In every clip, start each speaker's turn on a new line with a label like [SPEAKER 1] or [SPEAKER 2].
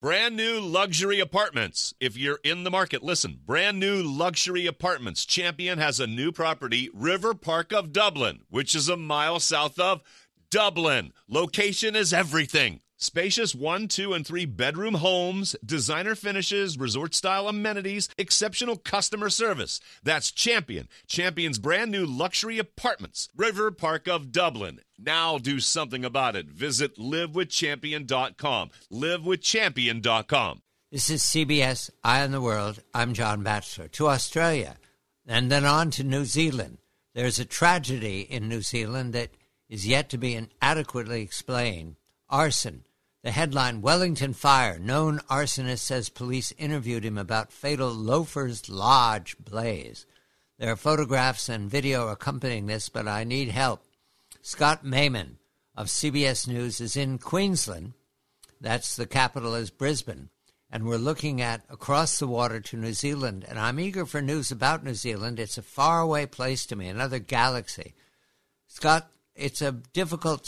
[SPEAKER 1] Brand new luxury apartments. If you're in the market, listen. Brand new luxury apartments. Champion has a new property, River Park of Dublin, which is a mile south of Dublin. Location is everything. Spacious 1, 2, and 3 bedroom homes, designer finishes, resort-style amenities, exceptional customer service. That's Champion. Champion's brand new luxury apartments, River Park of Dublin. Now do something about it. Visit livewithchampion.com. Livewithchampion.com.
[SPEAKER 2] This is CBS Eye on the World. I'm John Batchelor. To Australia, and then on to New Zealand. There's a tragedy in New Zealand that is yet to be adequately explained. Arson. The headline, Wellington Fire. Known arsonist says police interviewed him about fatal Loafers Lodge blaze. There are photographs and video accompanying this, but I need help. Scott Mayman of CBS News is in Queensland. That's the capital is Brisbane. And we're looking at across the water to New Zealand. And I'm eager for news about New Zealand. It's a faraway place to me, another galaxy. Scott, it's a difficult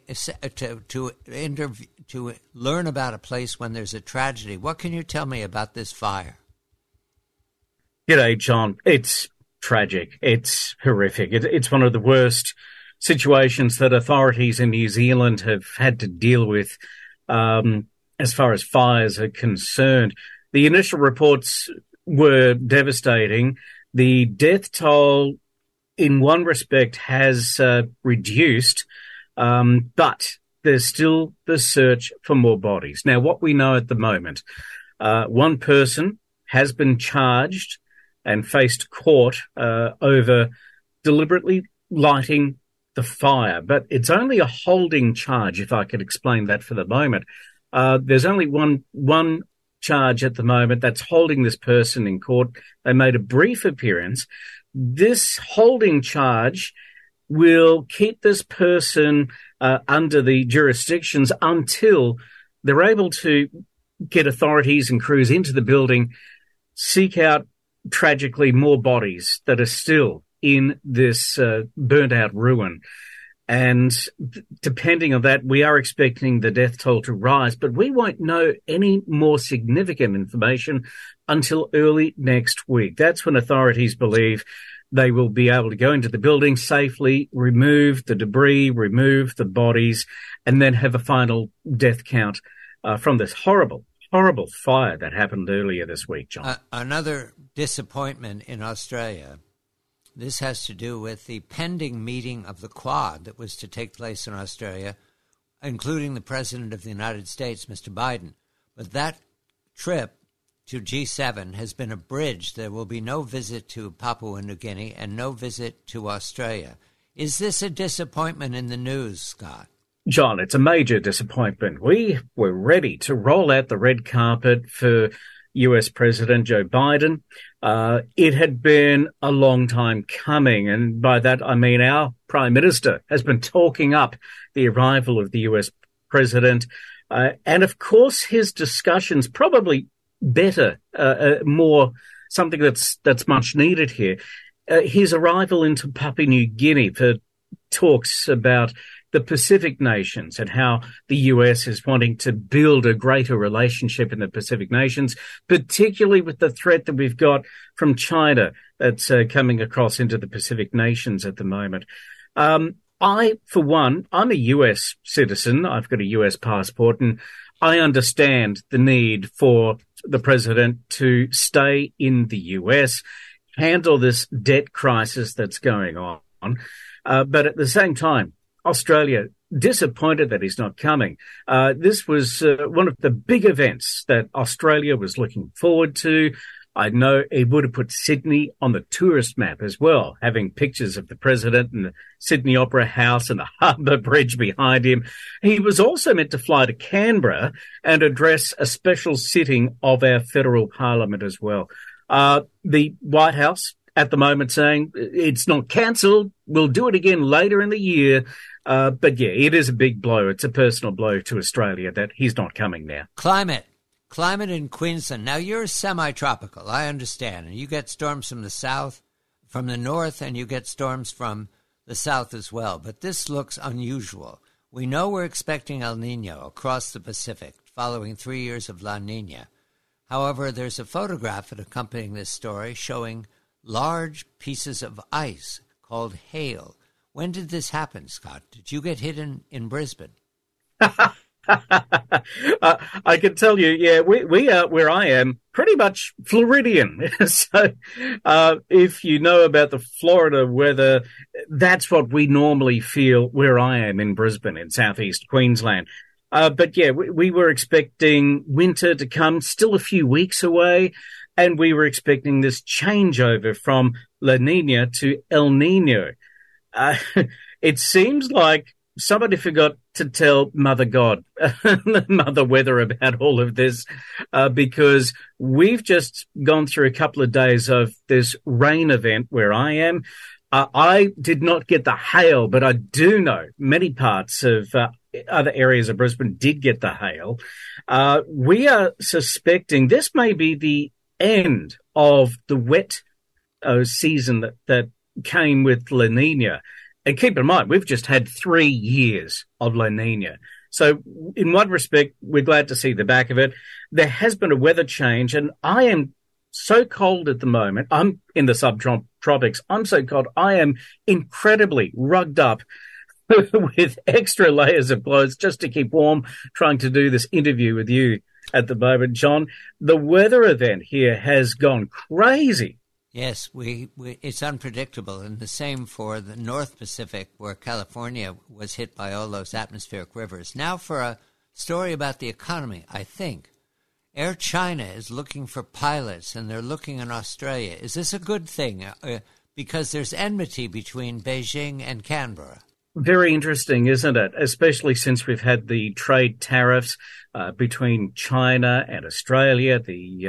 [SPEAKER 2] to learn about a place when there's a tragedy. What can you tell me about this fire?
[SPEAKER 3] G'day, John. It's tragic. It's horrific. It's one of the worst situations that authorities in New Zealand have had to deal with as far as fires are concerned. The initial reports were devastating. The death toll in one respect has reduced, but there's still the search for more bodies. Now, what we know at the moment, one person has been charged and faced court over deliberately lighting the fire, but it's only a holding charge, if I could explain that for the moment. There's only one charge at the moment that's holding this person in court. They made a brief appearance. This holding charge will keep this person under the jurisdictions until they're able to get authorities and crews into the building, seek out, tragically, more bodies that are still in this burnt-out ruin. And depending on that, we are expecting the death toll to rise, but we won't know any more significant information until early next week. That's when authorities believe they will be able to go into the building safely, remove the debris, remove the bodies, and then have a final death count from this horrible fire that happened earlier this week, John.
[SPEAKER 2] Another disappointment in Australia. This has to do with the pending meeting of the Quad that was to take place in Australia, including the President of the United States, Mr. Biden. But that trip to G7 has been abridged. There will be no visit to Papua New Guinea and no visit to Australia. Is this a disappointment in the news, Scott?
[SPEAKER 3] John, it's a major disappointment. We were ready to roll out the red carpet for US President Joe Biden. It had been a long time coming, and by that I mean our Prime Minister has been talking up the arrival of the US President. And of course his discussions probably better, more something that's much needed here. His arrival into Papua New Guinea for talks about the Pacific nations and how the US is wanting to build a greater relationship in the Pacific nations, particularly with the threat that we've got from China that's coming across into the Pacific nations at the moment. I, for one, I'm a US citizen. I've got a US passport, and I understand the need for the president to stay in the US, handle this debt crisis that's going on. But at the same time, Australia, disappointed that he's not coming. This was one of the big events that Australia was looking forward to. I know it would have put Sydney on the tourist map as well, having pictures of the president and the Sydney Opera House and the Harbour Bridge behind him. He was also meant to fly to Canberra and address a special sitting of our federal parliament as well. The White House at the moment saying it's not cancelled. We'll do it again later in the year. But yeah, it is a big blow. It's a personal blow to Australia that he's not coming now.
[SPEAKER 2] Climate in Queensland. Now, you're semi-tropical, I understand, and you get storms from the south, from the north, and you get storms from the south as well. But this looks unusual. We know we're expecting El Nino across the Pacific following 3 years of La Nina. However, there's a photograph accompanying this story showing large pieces of ice called hail. When did this happen, Scott? Did you get hit in Brisbane?
[SPEAKER 3] I can tell you, yeah, we are where I am pretty much Floridian. So if you know about the Florida weather, that's what we normally feel where I am in Brisbane in southeast Queensland. But yeah, we were expecting winter to come, still a few weeks away, and we were expecting this changeover from La Nina to El Nino. It seems like somebody forgot to tell Mother God, Mother Weather about all of this, because we've just gone through a couple of days of this rain event where I am. I did not get the hail, but I do know many parts of other areas of Brisbane did get the hail. We are suspecting this may be the end of the wet season that came with La Nina. And keep in mind, we've just had 3 years of La Nina. So in one respect, we're glad to see the back of it. There has been a weather change, and I am so cold at the moment. I'm in the subtropics. I'm so cold. I am incredibly rugged up with extra layers of clothes just to keep warm, trying to do this interview with you at the moment, John. The weather event here has gone crazy.
[SPEAKER 2] Yes, it's unpredictable, and the same for the North Pacific, where California was hit by all those atmospheric rivers. Now for a story about the economy, I think. Air China is looking for pilots, and they're looking in Australia. Is this a good thing? Because there's enmity between Beijing and Canberra.
[SPEAKER 3] Very interesting, isn't it? Especially since we've had the trade tariffs between China and Australia,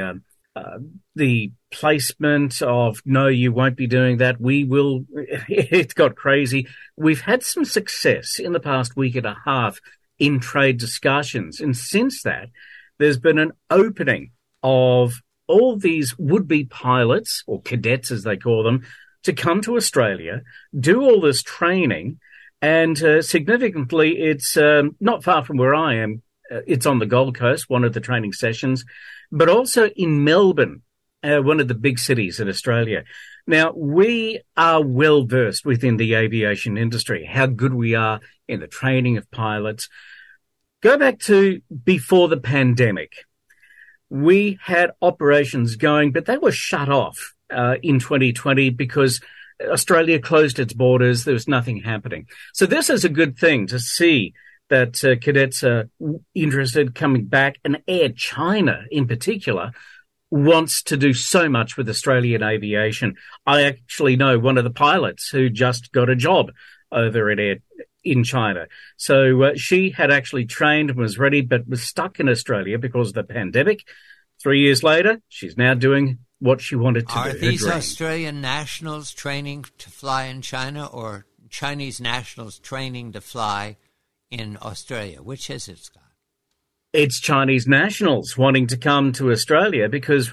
[SPEAKER 3] the placement of, no, you won't be doing that. We will. It got crazy. We've had some success in the past week and a half in trade discussions. And since that, there's been an opening of all these would-be pilots, or cadets as they call them, to come to Australia, do all this training. And significantly, it's not far from where I am. It's on the Gold Coast, one of the training sessions, but also in Melbourne, one of the big cities in Australia. Now, we are well versed within the aviation industry, how good we are in the training of pilots. Go back to before the pandemic. We had operations going, but they were shut off in 2020 because Australia closed its borders. There was nothing happening. So this is a good thing to see that cadets are interested coming back, and Air China in particular wants to do so much with Australian aviation. I actually know one of the pilots who just got a job over at Air in China. So she had actually trained and was ready, but was stuck in Australia because of the pandemic. 3 years later, she's now doing what she wanted to do.
[SPEAKER 2] Are these Australian nationals training to fly in China, or Chinese nationals training to fly in Australia? Which is it, Scott?
[SPEAKER 3] It's Chinese nationals wanting to come to Australia because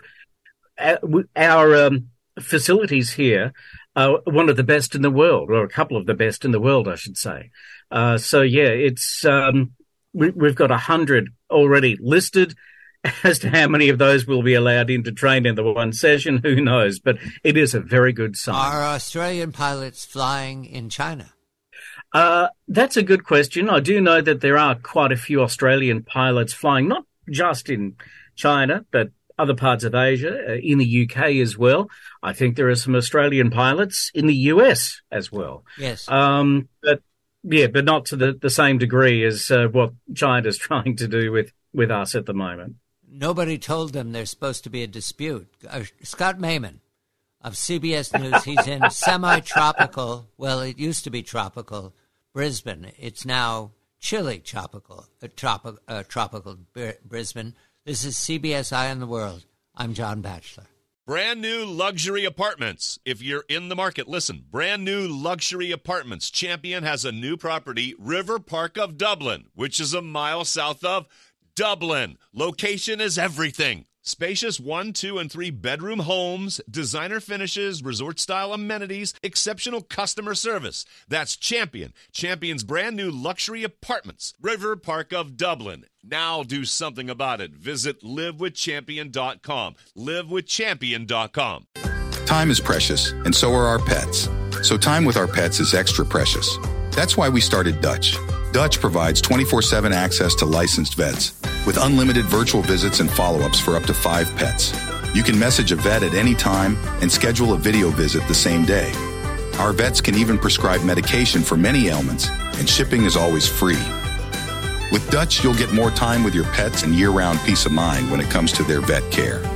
[SPEAKER 3] our facilities here are one of the best in the world, or a couple of the best in the world, I should say. So, yeah, it's we've got 100 already listed. As to how many of those will be allowed in to train in the one session, who knows? But it is a very good sign.
[SPEAKER 2] Are Australian pilots flying in China?
[SPEAKER 3] That's a good question. I do know that there are quite a few Australian pilots flying, not just in China, but other parts of Asia, in the UK as well. I think there are some Australian pilots in the US as well.
[SPEAKER 2] Yes.
[SPEAKER 3] But not to the same degree as what China's trying to do with us at the moment.
[SPEAKER 2] Nobody told them there's supposed to be a dispute. Scott Mayman of CBS News, he's in semi-tropical, well, it used to be tropical, Brisbane. It's now chilly tropical Brisbane. This is CBS Eye on the World. I'm John Batchelor.
[SPEAKER 1] Brand new luxury apartments. If you're in the market, listen. Brand new luxury apartments. Champion has a new property, River Park of Dublin, which is a mile south of Dublin. Location is everything. Spacious 1, 2, and 3 bedroom homes, designer finishes, resort-style amenities, exceptional customer service. That's Champion. Champion's brand new luxury apartments. River Park of Dublin. Now do something about it. Visit livewithchampion.com. livewithchampion.com.
[SPEAKER 4] Time is precious, and so are our pets. So time with our pets is extra precious. That's why we started Dutch. Dutch provides 24/7 access to licensed vets with unlimited virtual visits and follow-ups for up to 5 pets. You can message a vet at any time and schedule a video visit the same day. Our vets can even prescribe medication for many ailments, and shipping is always free. With Dutch, you'll get more time with your pets and year-round peace of mind when it comes to their vet care.